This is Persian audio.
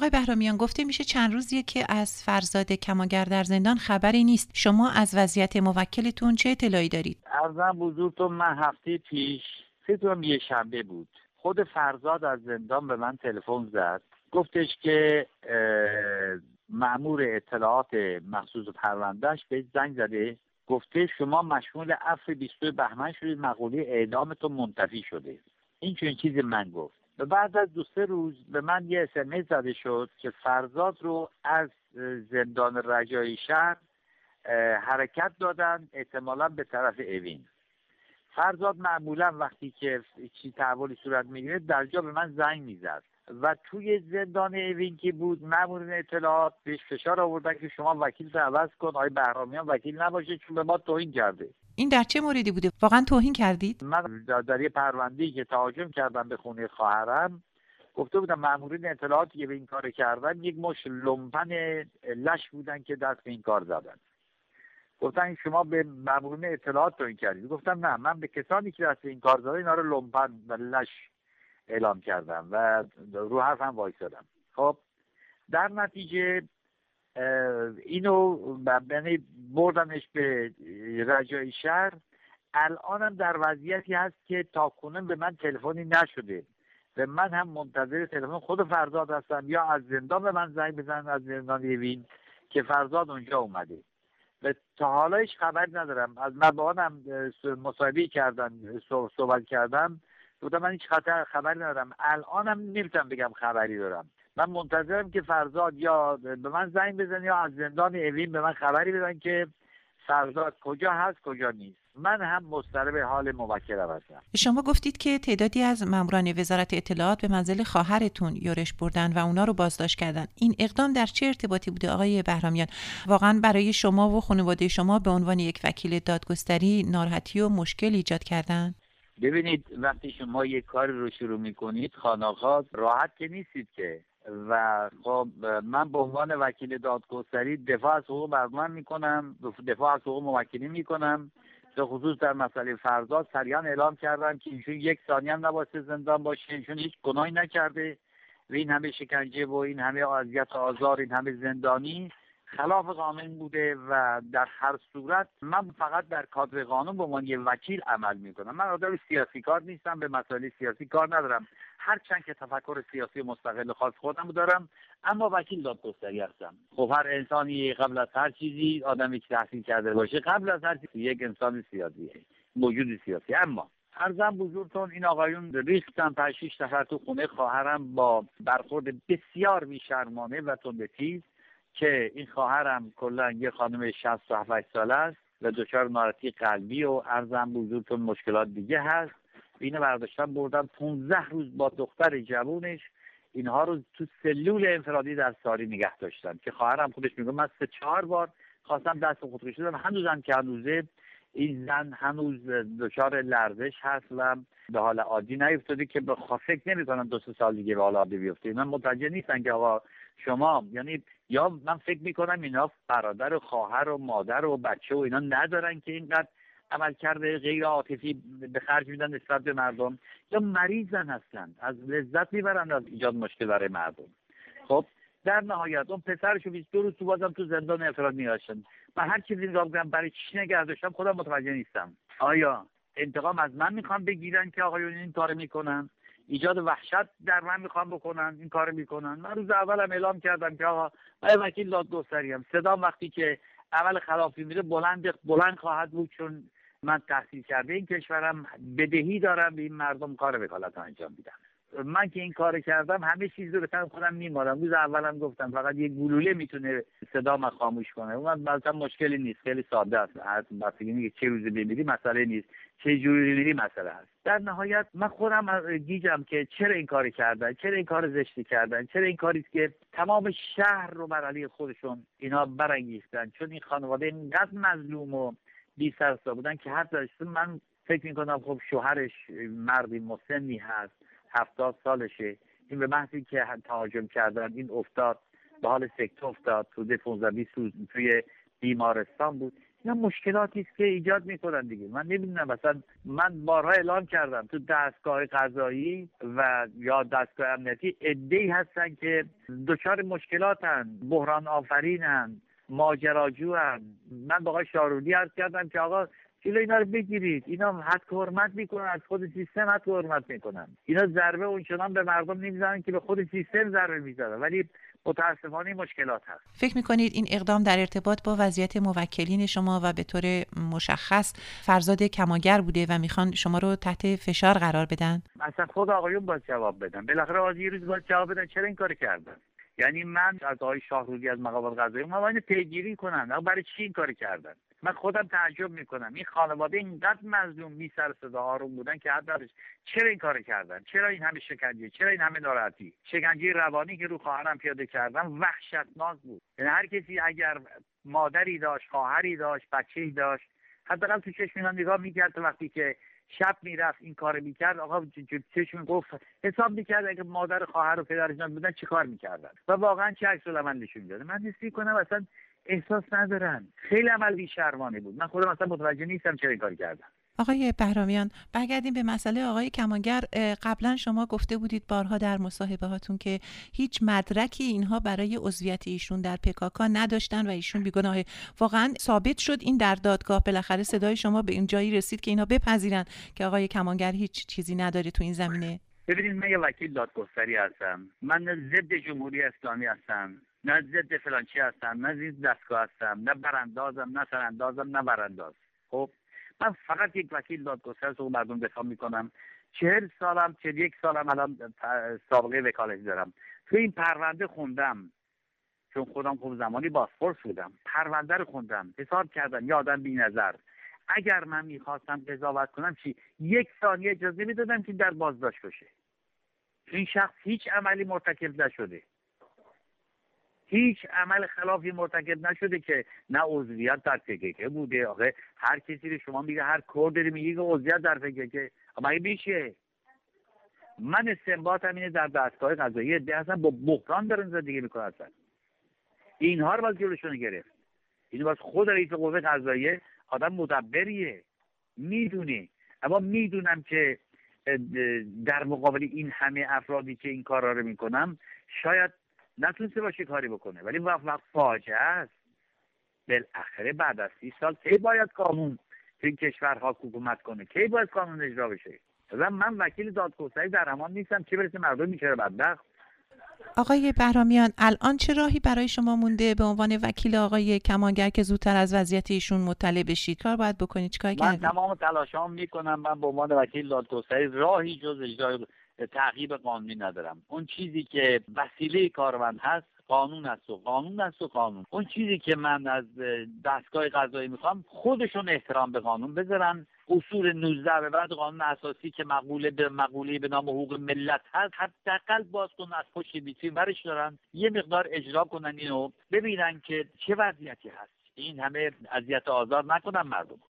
آقای بهرامیان، گفته میشه چند روزیه که از فرزاد کماگر در زندان خبری نیست. شما از وضعیت موکلتون چه اطلاعی دارید؟ عرضم بزرگتون، من هفته پیش فکر کنم یه شنبه بود، خود فرزاد از زندان به من تلفن زد، گفتش که مأمور اطلاعات مخصوص پروندهش به زنگ زده، گفته شما مشمول عفو 22 بهمن شدید، مقوله اعدامتون منتفی شده. این چون چیزی من گفت. و بعد از 2-3 روز به من یه SMS زده شد که فرزاد رو از زندان رجایی شهر حرکت دادن، احتمالاً به طرف اوین. فرزاد معمولا وقتی که چی تحولی صورت میگیره در جا به من زنگ میزد و توی زندان اوین که بود مأمورین اطلاعات بهش فشار آوردن که شما وکیل رو عوض کن، آقای بهرامیان وکیل نباشه چون به ما توهین کرده. این در چه موردی بوده؟ واقعا توهین کردید؟ من در یه پرونده‌ای که تهاجم کردم به خونه خواهرم گفته بودم مأمورین اطلاعاتی که به این کار کردن یک مش لومپن لش بودن که دست به این کار زدن. گفتن شما به مأمورین اطلاعات توهین کردید. گفتم نه، من به کسانی که دست این کار زدن اینا رو لومپن و لش اعلام کردم و رو حرفم وایسادم. خب در نتیجه اینو بردمش به رجایی شهر. الانم در وضعیتی هست که تاکنون به من تلفنی نشده و من هم منتظر تلفن خود فرزاد هستم، یا از زندان به من زنگ بزنن از زندان اوین که فرزاد اونجا اومده و تا حالا هیچ خبری ندارم. از مباهانم مصاحبه کردن، صحبت کردم، گفتم من هیچ خبری ندارم. الانم نمیتونم بگم خبری دارم. من منتظرم که فرزاد یا به من زنگ بزنه یا از زندان اوین به من خبری بدن که فرزاد کجا هست کجا نیست. من هم مضطرب حال موکلم هستم. شما گفتید که تعدادی از ماموران وزارت اطلاعات به منزل خواهرتون یورش بردن و اونا رو بازداشت کردن. این اقدام در چه ارتباطی بوده آقای بهرامیان؟ واقعا برای شما و خانواده شما به عنوان یک وکیل دادگستری ناراحتی و مشکل ایجاد کردن؟ ببینید وقتی شما یک کاری رو شروع میکنید خانه‌خواه راحت که نیستید که، و خب من به عنوان وکیل دادگستری دفاع از حقوق مردم میکنم، دفاع از حقوق موکلین میکنم. به خصوص در مسئله فرزاد سریعا اعلام کردم که ایشون 1 ثانیه هم نباید زندان باشه، ایشون هیچ گناهی نکرده و این همه شکنجه و این همه اذیت و آزار، این همه زندانی خلاف قانون بوده و در هر صورت من فقط در کادر قانون به عنوان یک وکیل عمل میکنم. من آدم سیاسی کار نیستم، به مسائل سیاسی کار ندارم، هرچند که تفکر سیاسی مستقل خاص خودم دارم، اما وکیل دادگستری هستم. خب هر انسانی قبل از هر چیزی، آدمی که تحصیل کرده باشه قبل از هر چیزی یک انسان سیاسیه، موجود سیاسی. اما عرضم بزرگتون این آقایون ریختن 5-6 نفر تو خونه خواهرم با برخورد بسیار بی‌شرمانه و تندتیز که این خواهرم کلا یه خانم 67 ساله است و دچار ناراحتی قلبی و عرضم بزرگتون مشکلات دیگه هست. اینو برداشتن بردن 15 روز با دختر جوونش اینها رو تو سلول انفرادی در ساری نگه داشتن که خواهرم خودش میگه من 3-4 بار خواستم دست خودکشی بدم، هنوزم که هنوزه این زن هنوز دچار لرزش هست و به حال عادی نیفتاده که فکر نمی‌کنم 2-3 سال دیگه به حال عادی بیفته. اینا متوجه نیستن که آقا شما، یعنی یا من فکر میکنم اینا برادر و خواهر و مادر و بچه و اینا ندارن که اینقدر عمل کرده غیر عاطفی به خرج میدن نسبت به مردم، یا مریضن هستن از لذت میبرن از ایجاد مشکل برای مردم. خب در نهایت اون پسرشو 22 روز تو بازم تو زندان انفراد می‌داشتن. من هر چیزی نگاه می‌کنم برای چی نگه داشتم خودم متوجه نیستم. آیا انتقام از من میخوان بگیرن که آقایون این کارو میکنن؟ ایجاد وحشت در من میخوان بکنن این کارو میکنن؟ من روز اولم اعلام کردم که آقا من وکیل دادگستری ام، صدام وقتی که عمل خلافی میره بلند خواهد بود، چون من تحصیل کرده این کشورم، بدهی دارم به این مردم کار وکالت انجام میدم. من که این کار کردم همه چیز رو به تن خودم میمارم. روز اولم گفتم فقط یه گلوله میتونه صدام خاموش کنه. اون مثلا مشکلی نیست، خیلی ساده است. هر بستگی که چه روزی بمیری مسئله نیست، چه جوری بمیری مسئله هست. در نهایت من خودم گیجم که چرا این کار کردن، چرا این کار زشتی کردن، چرا این کاری که تمام شهر رو بر علیه خودشون اینا برانگیختن، چون این خانواده اینقدر مظلوم و بی سر بودن که حتی من فکر میکنم خب شوهرش مردی مسنی هست، 70 سالشه، این به محضی که تهاجم کردن این افتاد به حال سکته افتاد، حدود 15-20 روز توی بیمارستان بود. اینا مشکلاتی است که ایجاد میکنن دیگه. من نمیدونم، مثلا من بارها اعلام کردم تو دستگاه قضایی و یا دستگاه امنیتی عده‌ای هستن که دچار مشکلاتن، بحران آفرینن، ماجراجوان. من با آقای شارولی عرض کردم که آقا جلو اینا رو بگیرید، اینا حد حرمت میکنن، از خود سیستم حد حرمت میکنن. اینا ضربه اونچنان به مردم نمیزنن که به خود سیستم ضربه میزنن، ولی متاسفانه مشکلات هست. فکر میکنید این اقدام در ارتباط با وضعیت موکلین شما و به طور مشخص فرزاد کماگر بوده و میخوان شما رو تحت فشار قرار بدن؟ اصلا خود آقایون باید جواب بدن، بالاخره یه روز باید جواب بدن چرا این کار کردن. یعنی من از آقای شاهروزی از مقامات قضایی من پیگیری کنن برای چی این کار کردن. من خودم تعجب میکنم این خانواده اینقدر مظلوم بی سر صدا آروم بودن که حد نداشت چرا این کار کردن، چرا این همه شکنجه، چرا این همه ناراحتی. شکنجه روانی که رو خواهرم پیاده کردن وحشتناک بود. یعنی هر کسی اگر مادری داشت، خواهری داشت، بچه‌ای داشت، حداقل تو چشم اینا نگاه میکرد. وقتی که شب میرفت این کارو میکرد، آقا چشم گفت حساب میکرد اگه مادر خواهر و پدرش بودن چی کار میکردن و واقعا چه عکس العمل نشون میداد. من حس میکنم اصلا احساس ندارن. خیلی عمل بی‌شرمانه بود. من خودم اصلا متوجه نیستم چرا این کار کردن. آقای بهرامیان، برگردیم به مسئله آقای کمانگر. قبلا شما گفته بودید بارها در مصاحبه هاتون که هیچ مدرکی اینها برای عضویت ایشون در پکاکا نداشتن و ایشون بیگناهه. واقعا ثابت شد این در دادگاه؟ بالاخره صدای شما به این جایی رسید که اینا بپذیرن که آقای کمانگر هیچ چیزی نداره تو این زمینه؟ ببینید، من یه وکیل دادگستری هستم. من نه ضد جمهوری اسلامی هستم، نه ضد فلانچی هستم، نه ضد دستگاه هستم، نه براندازم، نه سراندازم، نه برانداز. خب من فقط یک وکیل دادگستر از حقوق مردم دفاع میکنم. 41 سالم الان سابقه وکالتی دارم. تو این پرونده خوندم، چون خودم خوب زمانی بازپرس بودم، پرونده رو خوندم، حساب کردم. یه آدم بی‌نظر اگر من میخواستم قضاوت کنم چی 1 ثانیه اجازه میدادم که در بازداشت باشه. این شخص هیچ عملی مرتکب نشده، هیچ عمل خلافی مرتکب نشده که نه عضویت در پکک بوده. آخه هر کسی رو شما میگه، هر کردی میگه که عضویت در پکک، اما این میشه. من استنباطم اینه در دستگاه قضایی عده اصلا با بحران دارن زندگی میکنن. اصلا اینها رو باید جلوشون گرفت. این باید خود رئیس قوه قضاییه آدم مدبریه، میدونه. اما میدونم که در مقابل این همه افرادی که این کارا رو میکنم شاید نتونسته باشه کاری بکنه، ولی وقت فاجعه است. بالاخره بعد از 30 سال کی باید قانون تو این کشورها حکومت کنه؟ کی باید قانون اجرا بشه؟ من وکیل دادگستری در امان نیستم، چه برسه مردم میشه بدبخت. آقای بهرامیان، الان چه راهی برای شما مونده به عنوان وکیل آقای کمانگر که زودتر از وضعیت ایشون مطلع بشید؟ کار باید بکنید؟ چیکار کردید؟ من تمام تلاشام میکنم. من به عنوان وکیل دادگستری راهی جز اجرای تعقیب قانونی ندارم. اون چیزی که وسیله کارمند هست قانون است و قانون است و قانون. اون چیزی که من از دستگاه قضایی میخوام خودشون احترام به قانون بذارن. اصول 19 به بعد قانون اساسی که مقوله به نام حقوق ملت هست حداقل باز کنن، از پشت ویترین برش دارن، یه مقدار اجرا کنن، اینو ببینن که چه وضعیتی هست. این همه اذیت و آزار نکنن مردم.